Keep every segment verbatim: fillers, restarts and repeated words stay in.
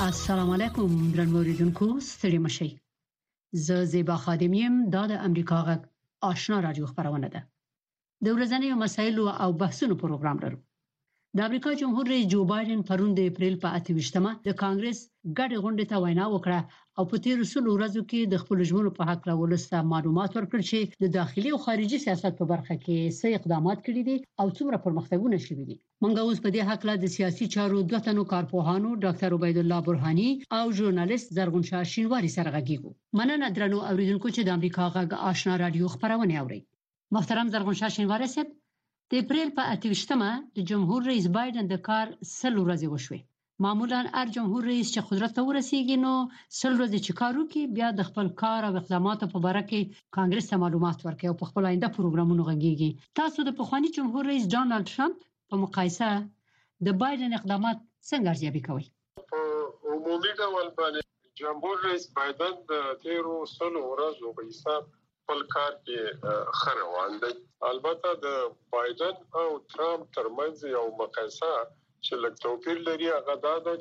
السلام علیکم درنو اوریدونکو ستړي مشئ. زه زیبا خادمیم دا د امریکا غږ آشنا رادیو خبرونه ده. د ورځنیو مسایلو او بحثونو پروګرام لرو. د امریکا جمهور رئیس جو بایدن پرون د اپریل په اته ویشتمه د کانګرس ګډه غونډه ته وینا وکړه او په تیر څو ورځو کې د خپل ژمنو په حق راولسته معلومات ورکړ چې د داخلي او خارجي سیاست په برخه کې څه اقدامات کړي دي او څومره پرمختګونه شوي دي. منګه اوس په دې حق لا د سیاسي چارو دوه تنو کارپوهانو ډاکټر عبید الله برهانی او ژورنالیست زرغون شاه شینواری سره غږیږو. مننه درنو اوریدونکو چې د امریکا غږ آشنا رادیو خبرونه اوري. محترم زرغون شاه شینواری صاحب، د اپریل په اته ویشتمه د جمهور رئیس بایدن د کار سل ورځې وشوي. معمولا هر جمهور رئیس چې قدرت ته ورسیږي نو سل ورځې چې کارو کې بیا د خپل کار او اقداماتو په اړه کې کانګرس ته معلومات ورکوي او په خپل آینده پروګرامونو غږیږي. تاسو د پخوانی جمهور رئیس ډانلډ ټرمپ په مقایسه د بایدن اقدامات څنګه ارزیابي کوي؟ په عمومي ډول باندې جمهور رئیس بایدن د تیرو سلو ورځو په حساب خپل کار کې خروان دی. البته د بایدن او ټرمپ ترمنځ یو مقایسه چې لږ توپیر لري هغه دا ده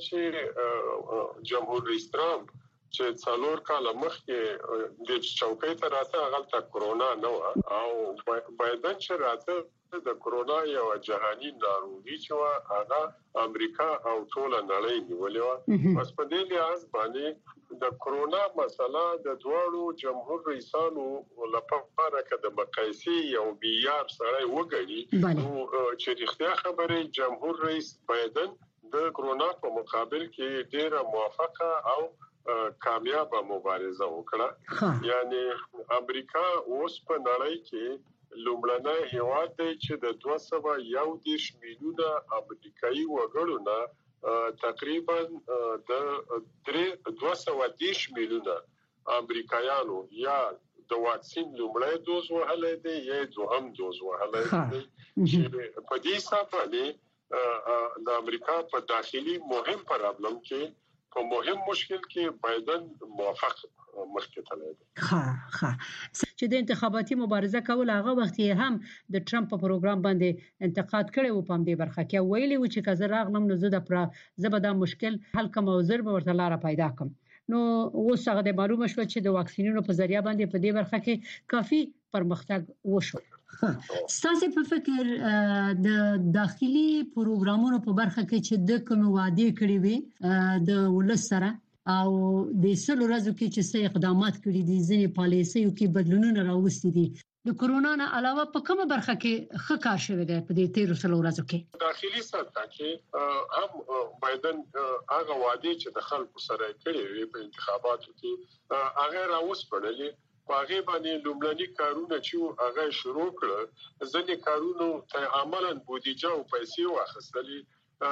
چې جمهور رئیس ټرمپ چې څلور کاله مخکې د چوکۍ ته راته هغه ته کرونا نه و او بایدن چې راته د کرونا یو جهاني ناروغي چې هغه امریکا او ټول نړۍ نیولې و. پس په دې لحاظ باندې د کرونا مسله د دوړو جمهور رئیسانو لپاره کې د مقایسې یو معیار سره وګړي نو چې رښتیا خبره جمهور رئیس بایدن د کرونا په مقابل کې ډیره موافقه او کامیابه مبارزه وکړه. یعنی امریکا اوس په نړۍ کې لومړنی هیواد دی چې د دوه سوه یو دېرش میلیونه امریکایي وګړو نه تقریبا د دوه سوه دېرش میلیونه امریکایانو یا د واکسین لومړی دوز وهلی دی یا دوهم دوز وهلی دی چې په دې حساب باندې د امریکا په داخلي مهم پرابلم کې په مهم مشکل کې بایدن موافق مخکې تللی دی. ها ها چې د انتخاباتي مبارزه کول هغه وخت یې هم د ټرمپ په پروګرام باندې انتقاد کړي وو. په دې برخه کې ویلي و چې کزه راغلم نو زه د پر زبدا مشکل حل کوم او زر به ورته لار پیدا کوم. نو اوس هغه د معلومه شو چې د واکسینونو په ذریعہ باندې په دې برخه کې کافي پرمختګ وشو. ستاسو په فکر د داخلي پروګرامونو په برخه کې چې د کوم وعده کړی وي د ولس سره او د سلو ورځو کې چې څه اقدامات کړی دي ځینې پالیسیو کې بدلونونه راوستي دي د کرونا نه علاوه په کومه برخه کې ښه کار شوی دی په دې تیرو سلو ورځو کې؟ داخلي سطح کې هم بایدن هغه وعده چې د خلکو سره کړی وي په انتخاباتو کې هغه راوسپړلې. په هغه باندې لومړني کارونه چې هغه شروع کړ ځینې کارونو ته عملاً بودیجه او پیسې واخیستلې،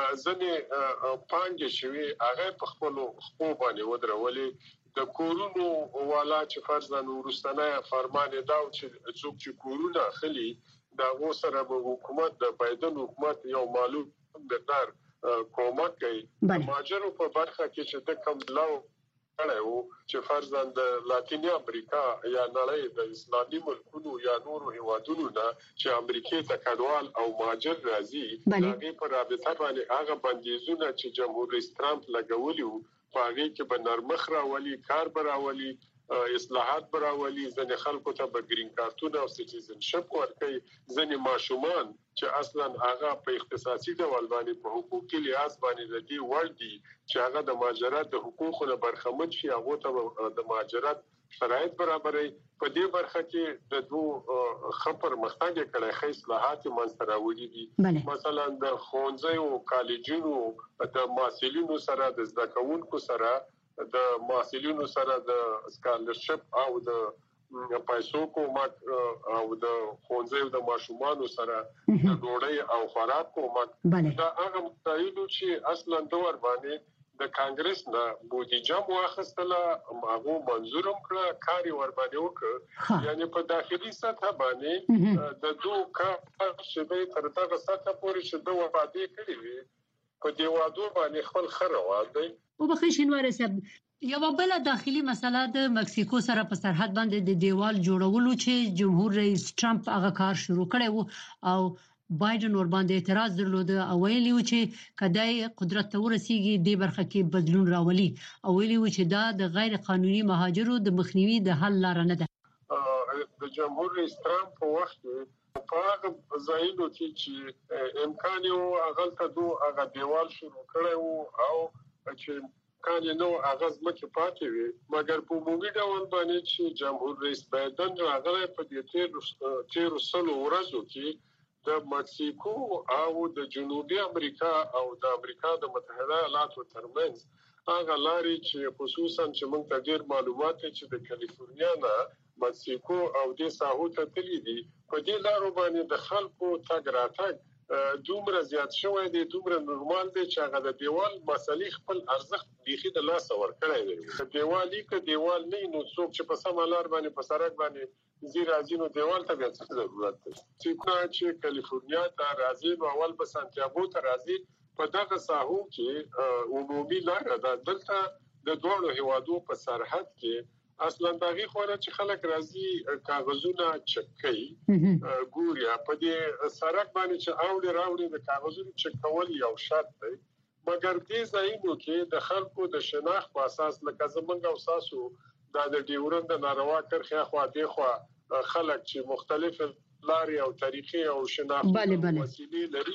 ځنې پانګې شوي هغه په خپل خپو باندې ودرولې. د کورونو والا چې فرضاً وروستنی فرمان یې دا و چې څوک چې کورونه اخلي د هغو سره به حکومت د بایدن حکومت یو معلوم مقدار کومک کوي. د مهاجرو په برخه کې چې د کوم لو کړی و چې فرضاً د لاتینی امریکا یا نړۍ د اسلامي ملکونو یا نورو هیوادونو نه چې امریکې ته کډوال او مهاجر راځي د هغې په رابطه باندې هغه بندیزونه چې جمهور رئیس ټرمپ لګولي وو په هغې کې به نرمښت راولي، کار به راولي، اصلاحات به راولي، ځینې خلکو ته به ګرین کارتونه او سټیزنشپ ورکوي، ځینې ماشومان چې اصلا هغه په اختصاصي ډول باندې په حقوقي لحاظ باندې د دې وړ دي چې هغه د مهاجرت د حقوقو نه برخمن شي هغو ته د مهاجرت شرایط برابروي. په دې برخه کې د دوه ښه پرمختګ یې کړی، ښه اصلاحات یې منځته راوړي دي. مثلا د ښوونځیو کالجونو د محصلینو سره د زده کوونکو سره د محصلینو سره د سکالرشپ او د پیسو کومک او د ښوونځیو د ماشومانو سره د ډوډۍ او خوراک کومک دا هغه مسایلو چې اصلا د ور باندې د کانګرس نه بودیجه واخیستله هغه منظور هم کړه، کار یې ور باندې وکړ. یعنی په داخلي سطح باندې د دوه کار چې تر دغه سطح پورې چې دوه وعده کړې وي په دې وعدو باندې خپل ښه روان دی. وبخښئ شینواری صاحب، یو بل داخلي مسله د مکسیکو سره په سرحد باندې د دیوال جوړولو چې جمهور رئیس ټرمپ هغه کار شروع کړی وو او بایدن ور باندې اعتراض درلود او ویلي و چې کدی قدرت ته ورسیږي د برخه کې بدلون راولي او ویلي و چې دا د غیر قانوني مهاجرو د مخنیوي د حل لار نه ده. د جمهور رئیس ترامپ په وخت په هغه ځایونو کې چې امکان یو هغه ته دوه هغه دیوال شروع کړی او چې کان نو هغه ځمکه پاتې وي مګر په عمومي ډول باندې چې جمهور رئیس بایدن راغلی په دې تیر سلو ورځو کې د مکسیکو او د جنوبي امریکا او د امریکا د متحده ایالاتو ترمنځ هغه لارې چې خصوصا چې موږ ته ډیر معلومات چې د کالیفورنیا نه مکسیکو او د ساحو ته تللی دي په دې لارو باندې د خلکو تګ راتګ دومره زیات شوی دی دومره نورمال دی چې هغه د دیوال مسلې خپل ارزښت بيخي د لاس ور کړی دی. دیوالي که دیوال نه نو څوک چې په سم لار باندې په سړک باندې زیرا ځینو دیوال ته بیا څه ضرورت دی چې کالیفورنیا ته راځي نو اول په سانتیاګو ته راځي په دغه ساحو کې عمومي لار ده دلته د دوه هیوادو په سرحد کې اصلا دغه خوره چې خلک راځي کاغذونه چک کوي ګوریا په دې سرک باندې چې اوړي راوړي د کاغذونو چک کول یو شرط دی مګر دې ځایونو کې د خلکو د شناخت په اساس لکه زمونږ او تاسو د ډیورند ناروا کرخه خو دې خو خلک چې مختلف لاري او تاریخي او شناخت وسیلې لري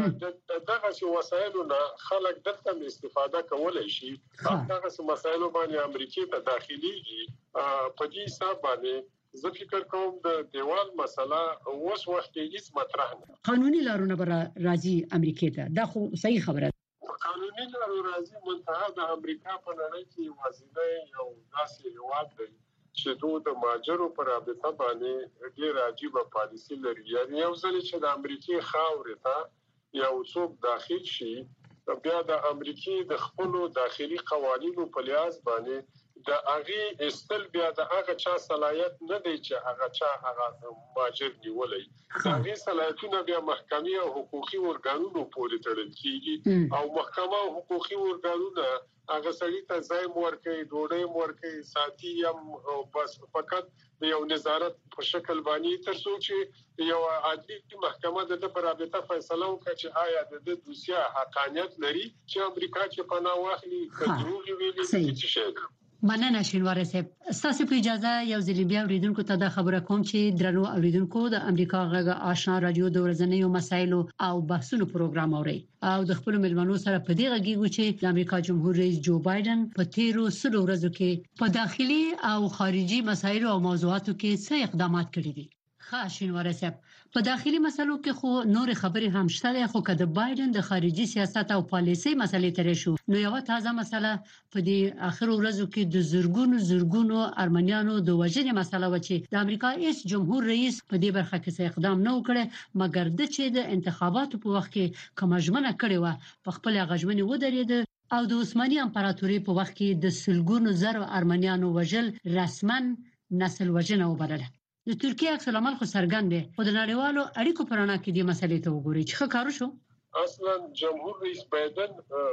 دغه وسایلو نه خلک دلته استفاده کولای شي دغه مسایلو باندې امریکای ته داخليږي په دې حساب باندې زه فکر کوم د دیوال مسله اوس وخت هیڅ مطرح نه قانوني لارونه بر راځي امریکای ته دا خو صحیح خبره قانوني لارو راځي منتها د امریکا په نړۍ کې وازیده یو داسې هیواد دی چې دوی د ماجرو پر رابطه باندې ډېر عجیب پالیسي لري یعنی یو ځل چې د امریکای خاورې ته یو څوک داخل شي بیا د امریکای د خپل داخلي قوانینو په لحاظ باندې د هغه استل بیا د هغه چا صلاحیت نه دی چې هغه چا هغه ماجر نیولای هغه صلاحیتونه بیا محکمې او حقوقي ارګانونو پورې تړل کیږي او محکمه او حقوقي ارګانونه هغه سړي ته ځای ورکړي ډوډۍ ورکړي ساتي یم بس فقط یو نظارت په شکل باندې تر څو چې یو عادي محکمه د پر رابطه فیصله وکړي چې آیا د دوسیه حقانیت لري چې امریکا کې پناه واخلي کډروغ ویلي چې شي مننه شینواره صاحب تاسو په اجازه یو ځل بیا اوریدونکو ته د خبره کوم چې درنو اوریدونکو د امریکا غږ آشنا رادیو د ورځنیو مسایلو او بحثونو پروګرام اوري او د خپل ملمنو سره په دې غږیږي چې د امریکا جمهور رئیس جو بایدن په تیرو سلو ورځو کې په داخلي او خارجي مسایلو او موضوعاتو کې څه اقدامات کړي دي. خاشینواره صاحب په داخلي مسلو کې خو نور خبرې هم شته خو کده بایدن د خارجي سیاست او پالیسي مسلې ترې شو نو یو تازه مسله په دې اخر ورځو کې د زورګونو زورګونو ارمنیانو د وژنې مسله و چې د امریکا رئیس جمهور رئیس په دې برخه کې څه اقدام نه وکړي مګر د چې د انتخاباتو په وخت کې کومجمنه کړي و په خپل غژمنې ودرېد او د عثماني امپراتوري په وخت کې د سلګونو زر ارمنیانو وژل رسما نسل وژنه وبلله. د ترکیه عکس العمل خو څرګند دی خو د نړیوالو اړیکو پرانا کې د مسلې ته وګوري چې ښه کار شو. اصلا جمهور رئیس بایدن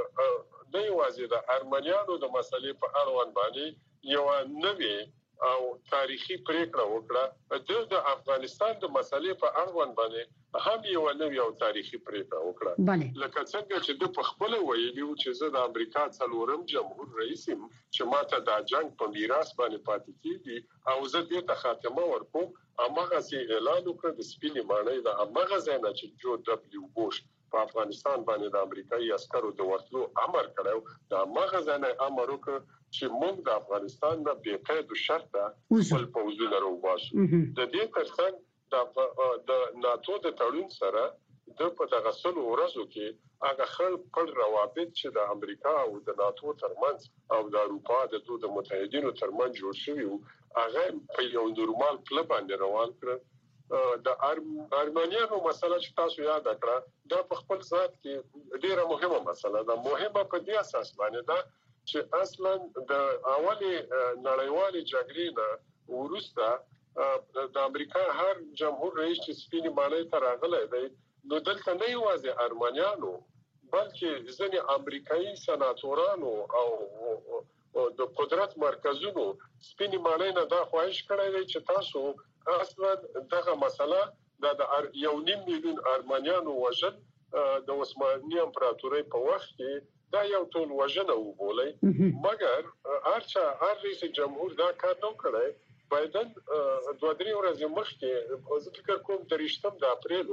د یوازې د ارمنیانو د مسلې په اړه باندې یو نوې او تاریخي پریکړه وکړه د افغانستان د مسلې په اړه باندې هم یو نوې او تاریخي پریکړه وکړه لکه څنګه چې د خپل ویلي چې زه د امریکا څلورم جمهور رئیس یم چې ماته د جنگ په میراث باندې پاتې کیږي او زه دې ته خاتمه ورکوم امغه سي اعلان وکړ د سپینې ماڼۍ د امغه ځای چې جو دبليو بوش په افغانستان باندې د امریکایي عسکرو د ورتلو امر کړو د امغه ځای امر وکړ چې موږ د افغانستان نه بې قید شرطه خپل پوځونه راوباسو د دې ترڅنګ د ناتو د تړون سره د په دغه سلو ورځو کې هغه خپل روابط چې د امریکا او د ناتو ترمنځ او د اروپا د دوه متحدینو ترمنځ جوړ شوی هغه په یو نورمال پل باندې روان کړ. د ارمنیانو مسله چې تاسو یاد کړه دا په خپل ذات کې ډیره مهمه مسله ده مهمه په دې اساس باندې ده چې اصلا د اولي نړیوالې جګړې نه وروسته د امریکا هر جمهور رئیس چې سپینې ماڼۍ ته راغلی دی نو دلته نه یوازې ارمنیانو بلکې ځینې امریکایي سناتورانو او د قدرت مرکزونو سپینې ماڼۍ نه دا خواهش کړی دی چې تاسو اصلا دغه مسله دا د یو نیم میلیون ارمنیانو وژل د عثماني امپراتورۍ په وخت کې دا یو ټول وژنه وبولي مګر هرچا هر رئیس جمهور دا کار نو کړی. بایدن دوه درې ورځې مخکې زه فکر کوم درېشتم د اپریل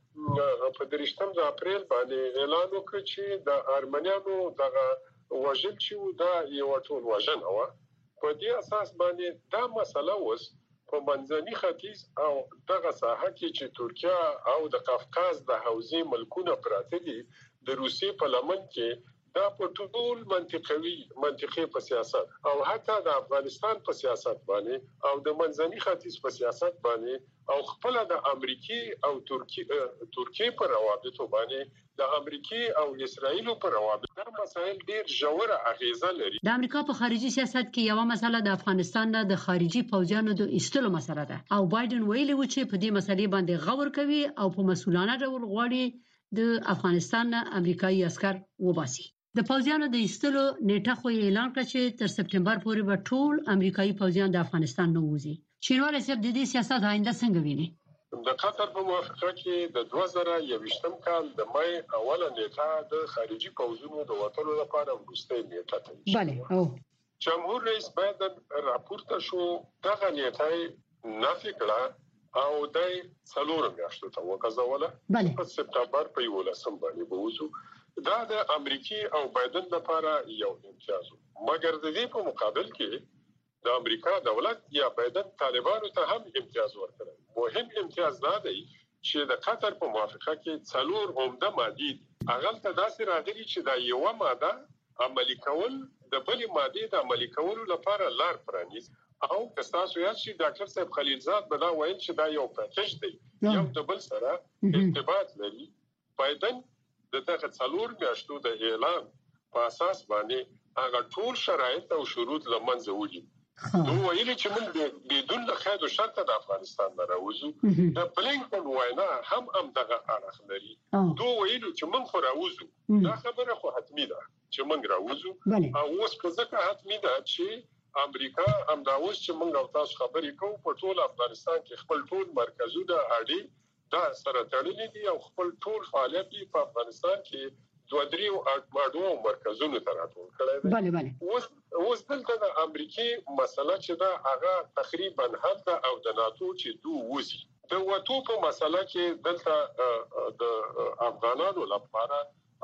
په درېشتم د اپریل باندې اعلان وکړ چې د ارمنیانو دغه وژل چې دا یو ټول وژنه و. په دې اساس باندې دا مسله اوس په منځني ختیځ او دغه ساحه کې چې ترکیه او د قفقاز د حوزې ملکونه پراته دي د روسي په لمن کې دا په ټول منطقوي منطقي په سیاست او حتی د افغانستان په سیاست باندې او د منځني ختیځ په سیاست باندې او خپل د امریکای او ترکیه ترکیه پر روابطو باندې د امریکای او اسرایل پر روابط دا مسایل ډیر ژوره اغیزه لري. د امریکا په خارجي سیاست کې یو مسله د افغانستان نه د خارجي پوځیانو د ایستلو مسله ده او بایدن ویلي و چې په دې مسلې باندې غور کوي او په مسؤلانه ډول غواړي د افغانستان نه امریکایي عسكر وباسي. د پوځیانو د ایستلو نیټه خو اعلان کړ چې تر سپټمبر پورې به ټول امریکایي پوځیان د افغانستان نه وځي. شینوار صاحب د دې سیاست آینده څنګه ویني؟ د قطر په موافقه کې د دوه زره یوویشتم کال د مای اوله نیټه د خارجي پوځونو د وټلو لپاره وروستۍ نیټه ده. بله او جمهور رئیس بایدن راپورته شو دغه نیټه نافي کړه او د څلور میاشتو ته وکځوله. په سپټمبر په یولسم باندې بوزو. دا د امریکای او بایدن لپاره یو امتیاز مګر د دې په مقابل کې د امریکا دولت یا بایدن طالبانو ته هم امتیاز ورکړي. مهم امتیاز دا دی چې د قطر په موافقه کې څلور عمده مادې هغه ته داسې راغلي چې دا یو ماده عملي کول د بلې مادې د عملي کولو لپاره لار پرانیزي او تاسو یاد شئ ډاکټر صاحب خلیلزاد بدا ویل چې دا یو پیکج دی یو د بل سره ارتباط لري. بایدن دغه څلور میاشتو د اعلان په اساس باندې هغه ټول شرایط او شروط لمنځه وړي. نو ویلي چې موږ بدون د خیر او شرط د افغانستان نه راوځو. د بلینکن وینا هم هم دغه اړخ لري. دوی ویلي چې موږ خو راوځو. دا خبره خو حتمی ده چې موږ راوځو او اوس په ځکه حتمی ده چې امریکا هم دا اوس چې موږ او تاسو خبرې کوو په ټول افغانستان کې خپل ټول مرکزونه اړي دا سره تړلې دي او خپل ټول فعالیت په افغانستان کې دوه درې اډو مرکزونو ته راټول کړی دی. بله بله اوس اوس دلته د امریکای مسله چې دا هغه تقریبا حتی او د ناتو چې دوه وځي د وټو په مسله کې دلته د افغانانو لپاره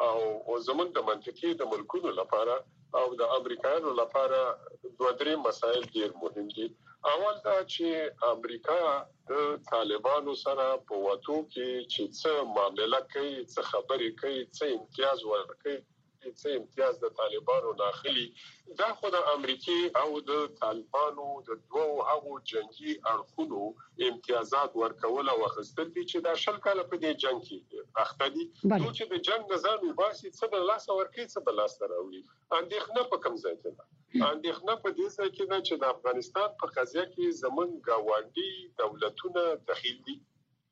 او زمونږ د منطقي د ملکونو لپاره او د امریکایانو لپاره دوه درې مسایل ډیر مهم دي. اول دا چې امریکا د طالبانو سره په وټو کې چې څه معاملې کوي څه خبرې کوي څه امتیاز ورکوي څه امتیاز د طالبانو داخلي دا خو د امریکای او د طالبانو د دوه هغو جنگي اړخونو امتیازات ورکول او اخیستل دي چې دا شل کاله په دې جنگ کې اخته دي. نو چې د جنگ نظام وباسي څه د لاس ورکړي څه د لاس راوړي اندېښنه په کوم ځای کې ده. اندېښنه په دې ځای کې ده چې د افغانستان په قضیه کې زمونږ ګاونډي دولتونه دخیل دي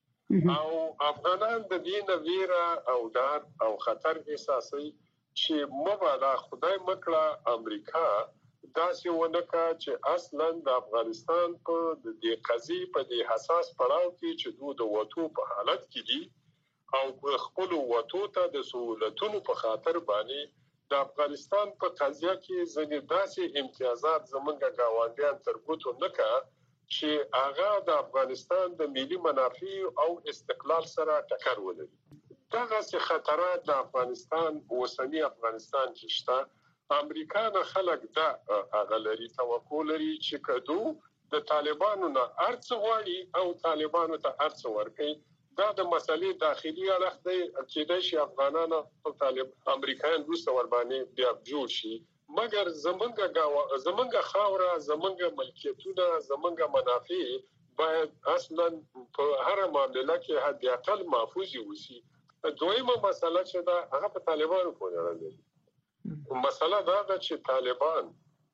او افغانان د دې نه ویره او ډار او خطر احساسوي چې مبادا خدای مکړه امریکا داسې ونکړه چې اصلا د افغانستان په دې قضیه په دې حساس پړاو کې چې دوی د وټو په حالت کې دي او خپل وټو ته د سہولتونو په خاطر باندې د افغانستان په قضیه کې ځنې داسې امتیازات زمونږ ګاونډیان ترګوتو نکړه چې هغه د افغانستان د ملي منافع او استقلال سره ټکر ولري. دغه څه خطرات د افغانستان اوسنی افغانستان کې شته. امریکا نه خلک دا غلري توقع لري چې کدو د طالبانو نه ارڅ غواړي او طالبانو ته ارڅ ورکړي. دا د مسلې داخلي اړخ دی چې د شي افغانانو او طالب امریکایان روسه ور باندې بیا جوړ شي مګر زمونږ زمونږ خاوره زمونږ ملکیتونه زمونږ منافع باید اصلا په هر معاملې کې حد اقل محفوظ وي. دویمه مسله چې دا هغه په طالبانو پورې راځي. مسله دا ده چې طالبان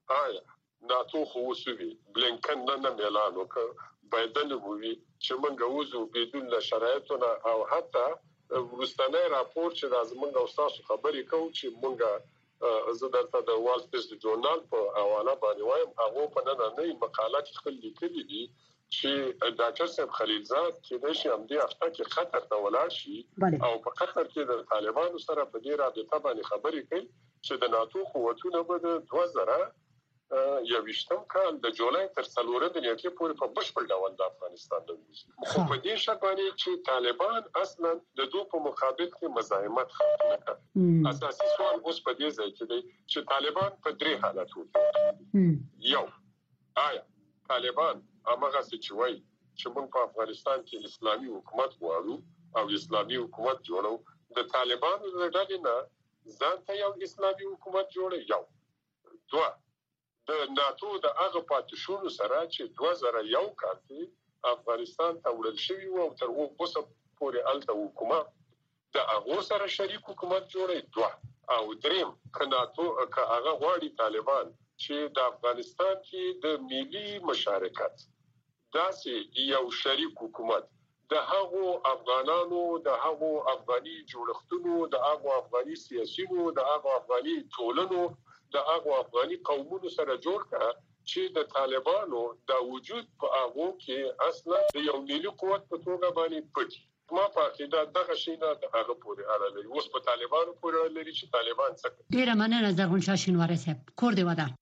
آیا ناتو خو وسوي بلینکن نه نه اعلان وکړ بایدن وی چې موږ وځو بدون له شرایطونه او حتی ورستنی راپور چې د زمونږ او تاسو خبرې کوو چې موږ زه درته د وال سټریټ ژورنال په حواله باندې وایم هغه په نن نه مقاله کې خپل لیکلي دي چې ډاکټر صاحب خلیلزاد چې د شي هم دی هفته کې خطر ته ولاړ شي او په خطر کې د طالبانو سره په دې رابطه باندې خبرې کوي چې د ناتو قوتونه به د دوه زره یویشتم کال د جولای تر څلورمې نیټې پورې په بشپړ ډول د افغانستان د وځي خو په دې شک باندې چې طالبان اصلا د دوی په مقابل کې مزاحمت نه کوي. اساسي سوال اوس په دې ځای کې دی چې طالبان په درې حالتو کې یو آیا طالبان هغه څه وایي چې موږ په افغانستان کې اسلامي حکومت غواړو او اسلامي حکومت جوړو د طالبانو د ډلې نه ځان ته یو اسلامي حکومت جوړي یو دوه د ناتو د هغه پاتشونو سره چې دوه زره یو کال کې افغانستان ته وړل شوی او تر اوسه پورې الته حکومت د هغه سره شریک حکومت جوړي دوه او دریم کناتو که هغه غواړي طالبان چې د افغانستان کې د ملي مشارکت داسې یو شریک حکومت د هغو افغانانو د هغو افغاني جوړښتونو د هغو افغاني سیاسيونو د هغو افغاني ټولنو د هغه افغاني قومونو سره جوړ کړه چې د طالبانو د وجود په هغه کې اصلا د یو ملي قوت په توګه باندې پټ ما په عقیده دغه شی نه د هغه پورې اړه لري اوس په طالبانو پورې اړه لري چې طالبان څه ډیره مننه زرغون شاه شینواری صاحب کور دی ودا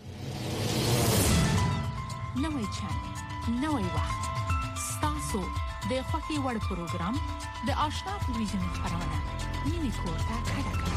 نوې چانل نوې وخت ستاسو د خوښي وړ پروګرام د آشنا ټلویزیون خبرونه مینی کوټه کډه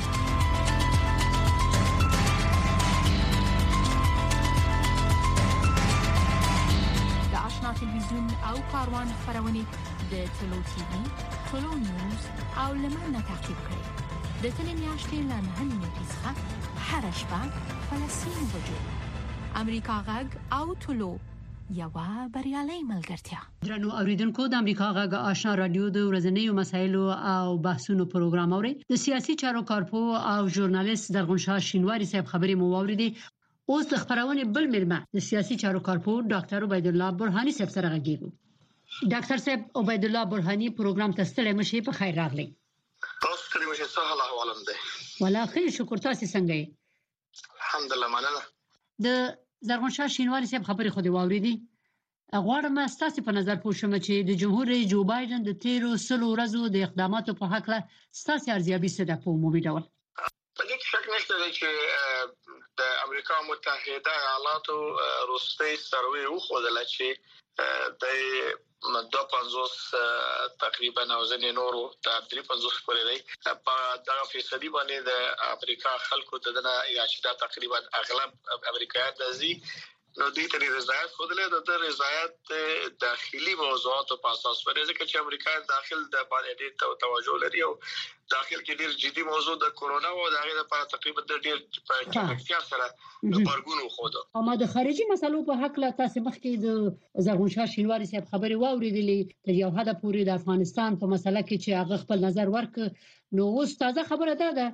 تلویزیون او کاروان خبرونه د ټلو ټي وي ټلو نیوز او لمنه تعقیب کړئ د ټلې میاشتې له نهه نیمې څخه هر شپه فلسطین وجو امریکا غږ او ټلو یو بریالي ملګرتیا درنو اوریدونکو د امریکا غږ آشنا رادیو د ورځنیو مسایلو او بحثونو پروګرام اوري د سیاسي چارو کارپو او ژورنالیست زرغون شاه شینواری صاحب خبرې مو واوریدي اوس د خبرونه بل ملما د سیاسي چارو کارپو ډاکټر عبید الله برهانی صاحب سره غږیږو ډاکټر صاحب عبید الله برهانی پروګرام ته ستړي مشي په خیر راغلی تاسو ستړي مشي څه حال احوالم دی ولا خیر شکر تاسو څنګه یې الحمدلله مننه د زرغون شاه شینواری صاحب خبرې خو دی واوریدي غواړم تاسو په نظر پوښتنه چې د جمهور رئیس جو بایدن د تیرو سلو ورځو د اقداماتو په حق له تاسو ارزیابي څه ده په عمومي ډول په دې کې شک نشته چې د امریکا متحده ایالاتو روسي سروي وخدل چې د دوه پنځوس تقریبا او ځنې نورو د درې پنځوس پورې دی په دغه فیصدي باندې د امریکا خلکو ته دنه یا چې دا تقریبا اغلب امریکایان د زی نو دې ته رضایت خودلې د رضایت داخلي موضوعات په اساس باندې ځکه چې امریکا داخل د باندې ډېر توجه لري او داخل کې ډېر جدي موضوع د کورونا او د هغه لپاره تقریبا د ډېر په اختیار سره خبرګون خو ده اما د خارجي مسلو په حق لا تاسو مخکې د زرغون شاه شینواری صاحب خبري واوریدلې تر یو حد پورې د افغانستان په مسله کې چې هغه خپل نظر ورک نو اوس تازه خبره ده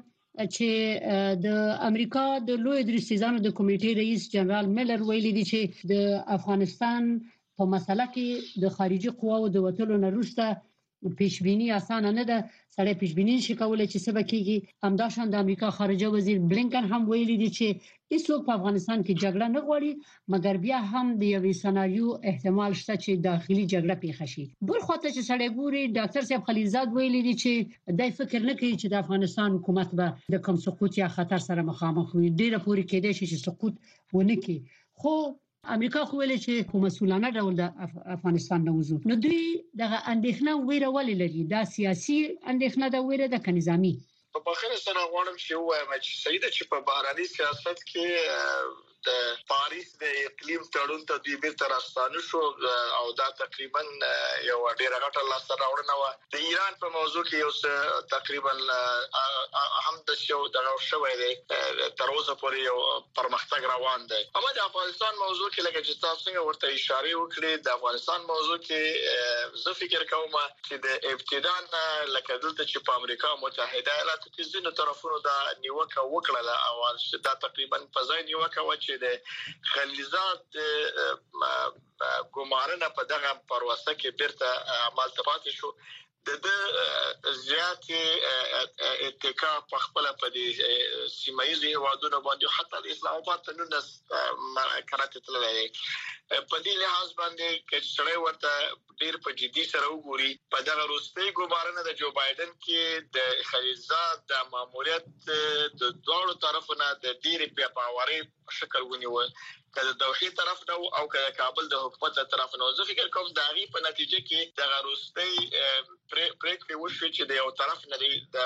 چې د امریکا د لوی درسیزانو د کمیټې رئیس جنرال میلر ویلي دی چې د افغانستان په مسله کې د خارجي قواو د وټلو نه وروسته پیشبینی اسانه نه ده سړی پیشبینی شي کولای چې څه بکیږي همداشان د امریکا خارجه وزیر بلینکن هم ویلي دی چې هیڅوک په افغانستان کې جګړه نه غواړي مګر بیا هم د یوې سناریو احتمال شته چې داخلي جګړه پیښ شي بل خاطر چې سړی ګوري ډاکټر صاحب خلیلزاد ویلي دی چې دای فکر نه کوي چې د افغانستان حکومت به د کوم سقوط یا خطر سره مخامخ وي ډیره پوری کېدای شي چې سقوط ونه کړي خو امریکا خو ویل چې په مسؤلانه ډول د افغانستان نه وځو نو دوی دغه اندېښنه ویره ولې لري دا سیاسي اندېښنه ده ویره د نظامی په بخیر سره غواړم چې وایم چې سیده چې په بهراني سیاست کې د پاریس د اقلیم تړون ته دوی بیرته راستانه شو او دا تقریبا یو ډیره غټه لاسته راوړنه و د ایران په موضوع کې یو تقریبا هم د شو دغه شوې ده تر اوسه پورې یو پرمختګ روان دی اما د افغانستان موضوع کې لکه چې تاسو څنګه ورته اشاره وکړې د افغانستان موضوع کې زه فکر کوم چې د ابتدا لکه دلته چې په امریکا متحده ایالاتو کې ځینې طرفونو دا نیوکه وکړه او دا تقریبا په ځای نیوکه و چې د خلیلزاد ګمارنه په دغه پروسه کې بیرته عمل ته پاتې شو د زیات اتکا په خپل په دې سیمایي هوادونو باندې حتی د اسلام آباد ته نن کراته تللی په دې لحاظ باندې چې سره ورته ډیر په جدي سره وګوري په دغه وروستي ګوبارنه د جو بایدن کې د خلیلزاد د ماموریت د دوه طرفونو د ډیر په باوري شکل ونیول کله د دوحې طرف نو او کله کابل د حکومت طرف نو زه فکر کوم دا غي په نتیجه کې د غروستي پریکړې وشوي چې د یو طرف نه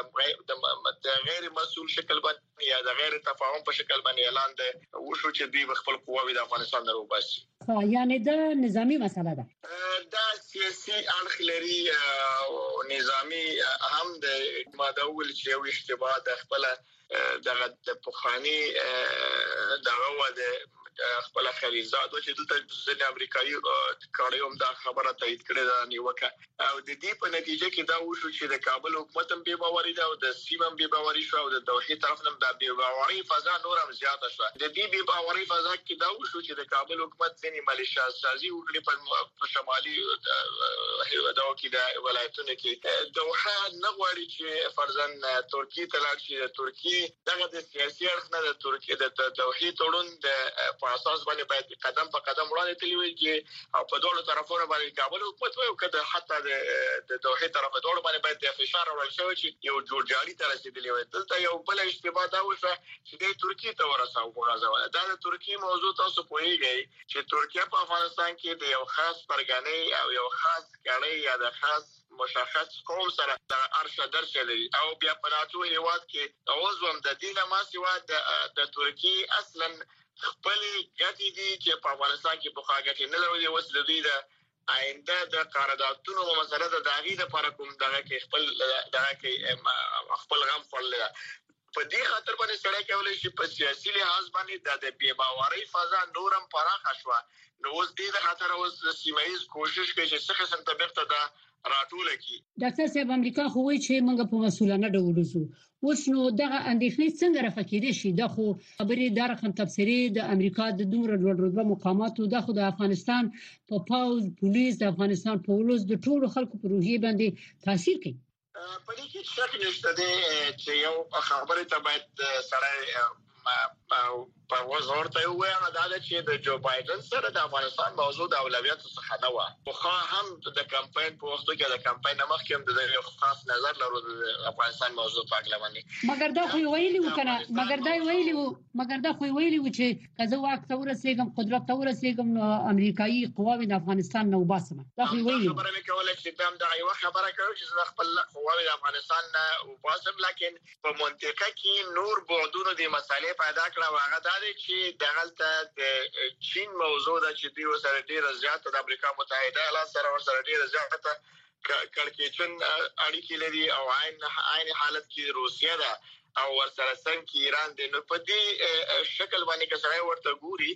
د غیر مسؤل شکل باندې یا د غیر تفاهم په شکل باندې اعلان ده وشو چې دوی خپل قواوی د افغانستان نه وباسي. خو یعنی د نظامی مسله ده دا سیاسي اړخ لري او نظامی هم د ماده ول چې یو اشتباه د خپل دغه د پخوانی دغه وده خپل خلیلزاد چې دلته د امریکایي کاریوم دا خبره تایید کړې ده نیوکه او د دې په نتیجه کې دا وشو چې د کابل حکومت هم بے باوري ده او د سیمه هم بے باوري شو او د دوحې طرف هم د بے باوري فضا نور هم زیاته شو. د دې بے باوري فضا کې دا وشو چې د کابل حکومت ځینې ملیشیا سازي وکړي په شمالي هیوادونو کې د ولایتونو کې دوحه نه غواړي چې فرضاً ترکیه ته لاړ شي. د ترکیه دغه د سیاسي اړخ نه د ترکیه د دوحې تړون د په اساس باندې باید قدم په قدم وړاندې تللی وي چې او په ډول طرفونو باندې کابل حکومت وي او کله حتی د دوحې طرف ډول باندې باید د فشار راوړل شي چې یو جوړجاړي تر رسیدلی وي. دلته یو بل اشتباه دا وشو چې د ترکیه ته ورساو غواړي دا د ترکیه موضوع تاسو پوهیږئ چې ترکیه په افغانستان کې د یو خاص پرګنې او یو خاص کړي یا د خاص مشخص قوم سره د ارشد درشه لري او بیا په ناتو هیواد کې اوسوم د دینه ما سیوا د ترکیه اصلا خپل ګټې دي چې په افغانستان کې په خاګټې نه لري اوس د دې د آینده د قراردادونو مسله د داغي لپاره کوم دغه کې خپل دغه کې خپل غم خپل په دې خاطر باندې سره کولای شي په سیاسي لحاظ باندې د بے باورۍ فضا نورم پراخه شو. نو اوس دې د خاطر اوس سیمایي کوشش کوي چې څه قسم تبرته دا راټول کی. ډاکټر صاحب امریکا خو وایي چې موږ په مسؤلانه ډول وځو اوس نو دغه اندېښنې څنګه رافقېدې شي د خو خبرې د رقم تفسیری د امریکا د دومره لوړ رتبه مقاماتو د خو د افغانستان په پاوز پولیس د افغانستان په ولوس د ټولو خلکو په روحیه باندې تاثیر کوي. په دې کې شک نشته دی چې یو خبره ته باید سره په وزارت ته وایي دا چې د جو بایدن سره د افغانستان موضوع د اولویت څخه نه و خو هم د کمپاین په وخت کې د کمپاین مخکې هم د یو خاص نظر لرو د افغانستان موضوع په اړه باندې مګر دا خو ویلي و کنه مګر دا ویلي و مګر دا خو ویلي و چې کله واک ته ورسېږم قدرت ته ورسېږم نو امریکایي قواوی د افغانستان نه وباسم. دا خو ویلي خبره مې کوله چې دام د یو خبره کوي چې خپل قواوی د افغانستان نه وباسم لکه په منطقه کې نور بعدونو د مسالې پیدا کړه واغه دا چې دغلته د چین موضوع د چې دوی سره ډیره زیاته د امریکا متحده ایالات سره سره ډیره زیاته کړکېچن اړیکې لري او عین عین حالت کې روسیه ده او ورسره څنګه ایران د نو په دې شکل باندې کې سره ورته ګوري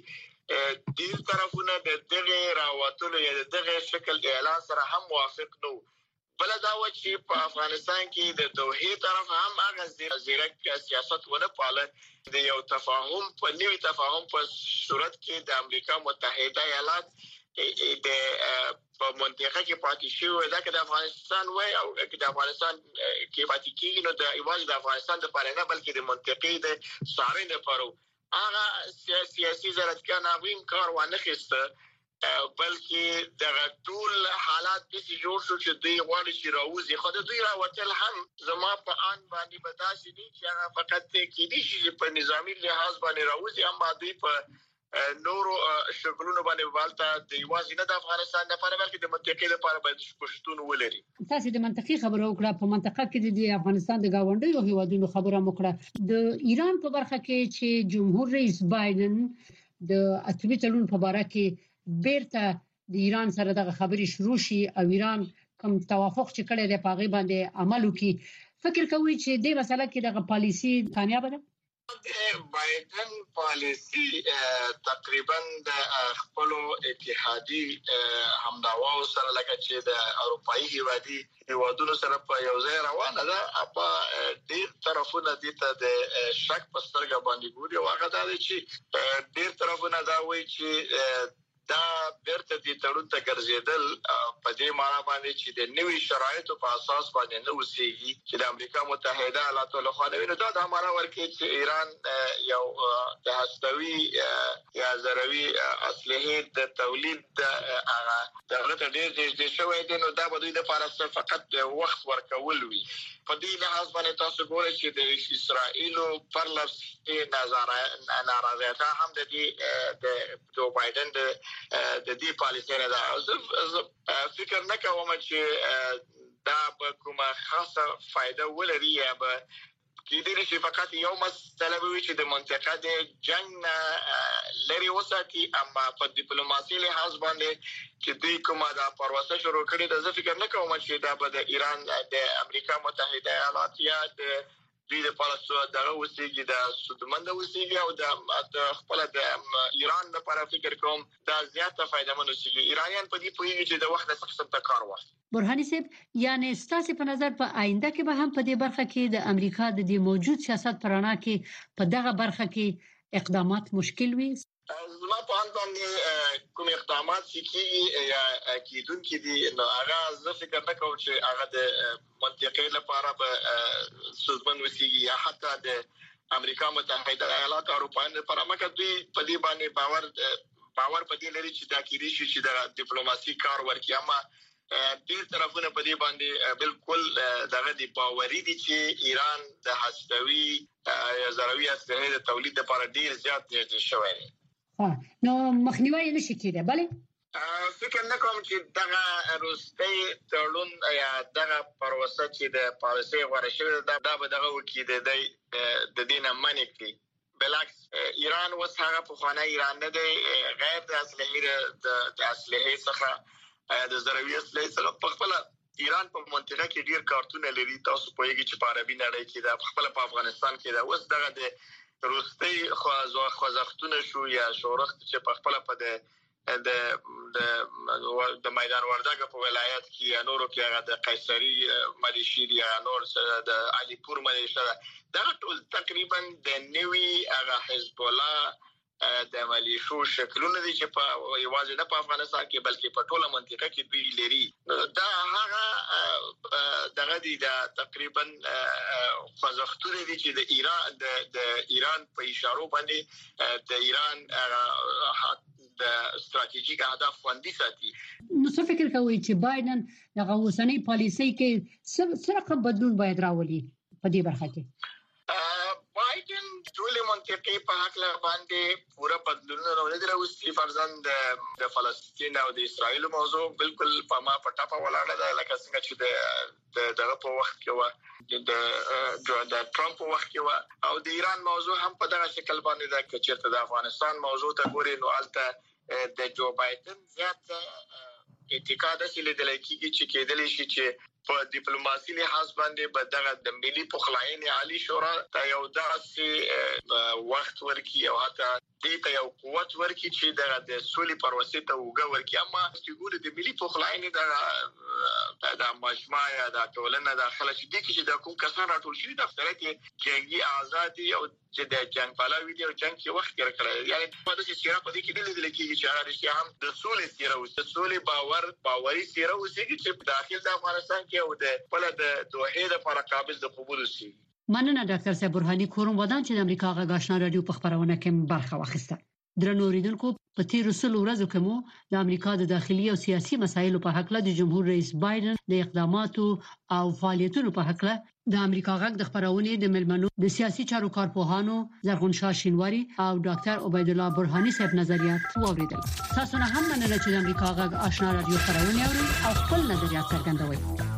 دې طرفونه د دغه راوتلو یا دغه شکل اعلان سره هم موافق نو بل دا و چې په افغانستان کې د دوحې طرف هم هغه زیرک سیاست ونه پاله د یو تفاهم په نوي تفاهم په صورت کې د امریکا متحده ایالات د په منطقه کې پاتې شوی دا چې د افغانستان وای او چې د افغانستان کې پاتې کیږي نو د ایواز د افغانستان د پاره نه بلکې د منطقې د ساري نه پرو هغه سیاسي زرتکان هم کار ونه خسته بلکې د ټول حالات د جوړ شو چې دوی غواړي چې راوځي خو د دوی راوتل هم زما په ان باندې بداسي دي چې هغه فقط کې دي چې په نظامی لحاظ باندې راوځي هم دوی په نورو شغلونو باندې والته د یوازې نه د افغانستان لپاره بلکې د منطقې لپاره باید پښتون ولري. تاسو د منطقي خبرو وکړه په منطقه کې د افغانستان د گاونډیو هیوادونو خبره وکړه د ایران په برخه کې چې جمهور رئیس بایدن د اتمی تړون په اړه کې بیرته د ایران سره دغه خبرې شروع شي او ایران کوم توافق چې کړی دی په هغه باندې عمل وکړي فکر کوي چې د مسله کې دغه پالیسی کامیاب ده. بایدن پالیسی تقریبا د خپل اتحادي همداوا سره لکه چې د اروپאי هیوادي هیوادونو سره په یو ځای روانه ده په ډیر طرفونه دي ته د شک په سترګه باندې ګوري او هغه دا چې ډیر طرفونه دا وایي چې دا بیرته د تړون ته ګرځیدل په دې معنی باندې چې د نوي شرایطو په اساس باندې نو وسیږي چې د امریکا متحده ایالاتو له خوا نو دا د معنی ورکړي چې ایران یو د هستوي یا زروي اسلحه د تولید هغه دغه ډېر د شوې د نو دا به دوی لپاره فقط وخت ورکول وي. په دې لحاظ باندې تاسو ګورئ چې د اسرائیل پر لفظي ناراضیت هم د دې د جو بایدن د د دې پالیسۍ نه دا فکر نه کوم چې دا به کومه خاصه فائدہ ولري یا به کېدای شي فقط یو مسله وي چې د منطقه د جنگ لري وساتي، اما په ډیپلوماسي لحاظ باندې چې دوی کومه دا پروسه شروع کړې ده، زه فکر نه کوم چې دا به د ایران د امریکا متحده ایالات یا د دوی د پالسو دغه وسیږي د سودمند وسیږي او د خپل د ایران لپاره فکر کوم دا زیاته فائدہ مند وسیږي. ایرانیان په دې پوهیږي چې د وخت څخه څه کار واخلي. برهاني صاحب، یعنی ستاسو په نظر په آینده کې به هم په دې برخه کې د امریکا د دې موجود سیاست پرانا کې په دغه برخه کې اقدامات مشکل وي؟ زما په اند باندې کوم اقدامات چې یا کیدون کې دي نو هغه زه فکر نه کوم چې هغه د منطقې لپاره به سودمن وسیږي یا حتی د امریکا متحده ایالات او اروپا لپاره، مګر دوی په دې باندې باور باور په دې لري چې دا کېدي شي چې د ډیپلوماسي کار ورکړي. اما ډیر طرفونه په دې باندې بالکل دغه دی باوري دي چې ایران د هستوي یا زروي اسلحه د تولید لپاره ډیر زیات دی شوی دی. نو مخنیوي نشي کېدای. بله فکر نه کوم چې دغه روسي تړون یا دغه پروسه چې د پالیسي غوړه شوی دا به دغه وکړي د دینه منې کړي. بلکس ایران اوس هغه په خانه ایران نه دی، غیر د اسلحه د اسلحه څخه د زروي اسلحه څخه په خپل ایران په منطقه کې ډیر کارتونه لري. تاسو پوهیږئ چې په عربي نړۍ کې د خپل په افغانستان کې دا اوس دغه د روسي خو خوځښتونه شو یا شورښت چې په خپل په د د د میدان وردګ په ولایت کې یا نورو کې هغه د قیصری ملیشي یا نور د علي پور ملیشي دا ټول تقریبا د نوي هغه حزب الله د ملیشو شکلونه دي چې په یوازې نه په افغانستان کې بلکې په ټوله منطقه کې دوی لري. دا هغه دغه دي دا تقریبا خوځښتونه دي چې د ایران د ایران په اشاره باندې د ایران د استراتیژیک اهداف خوندي ساتي. نو څه فکر کوي چې بایدن دغه اوسنۍ پالیسۍ کې څه رقم بدلون باید راولي په دې برخه کې؟ بایدن ټول منطقې په حق له باندې پوره بدلون نه لري. راوستي فرضاً د فلسطین او د اسرایل موضوع بالکل په ما پټه په ولاړه ده، لکه څنګه چې د دغه په وخت کې و د د ټرمپ په وخت کې و، او د ایران موضوع هم په دغه شکل باندې ده. چې چیرته د افغانستان موضوع ته ګوري نو البته د جو بایدن زیات اعتقاد اصلي د لکېږي چې کېدلی شي چې په ډیپلوماسي لحاظ باندې به دغه د ملي پخلاینې عالی شورا ته یو داسې وخت ورکړي او حتی دې ته یو قوت ورکړي چې دغه د سولې پروسې ته وګړه ورکړي. اما چې ګوري د ملي پخلاینې د د مجمع یا د ټولنه داخله چې د کې چې د کوم کسان راټول شي د فتره کې جنگي آزادي او چې د جنگ پلاوي دی او جنگ کې وخت کې کړی، یعنی په دې سیاره په دې کې د لیدل کېږي چې هغه رښتیا هم د سولې سیاره او د سولې باور باوري سیاره اوسېږي چې داخل د افغانستان کې او د بل د دوه لپاره قابل د قبول شي. مننه ډاکټر صاحب برهاني کورم ودان چې د امریکا غږ آشنا رادیو په خبرونه کې برخه واخیسته. درنو اوریدونکو، په تیر سلو ورځو کې مو د امریکا د داخلي او سیاسي مسایلو په حق له د جمهور رئیس بایدن د اقداماتو او فعالیتونو په حق له د امریکا غږ د خبرونه د ملمنو د سیاسي چارو کارپوهانو زرغون شاه شینواری او ډاکټر عبید الله برهاني صاحب نظریات واوریدل. تاسو نه هم مننه چې د امریکا غږ آشنا رادیو خبرونه اورئ او خپل نظریات څرګندوئ.